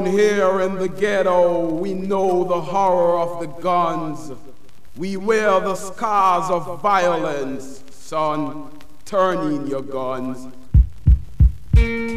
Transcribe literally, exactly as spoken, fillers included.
here in the ghetto, we know the horror of the guns. We wear the scars of violence. Son, turn in your guns.